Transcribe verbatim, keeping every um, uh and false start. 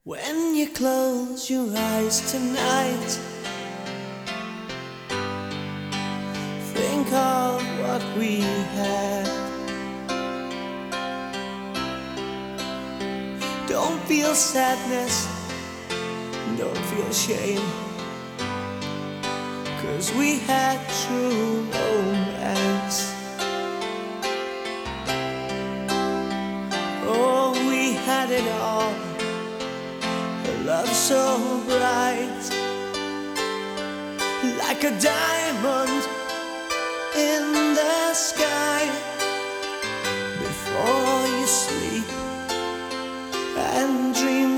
When you close your eyes tonight, think of what we had. Don't feel sadness, don't feel shame, 'cause we had true romance. Oh, we had it all, a love so bright, like a diamond in the sky. Before you sleep and dream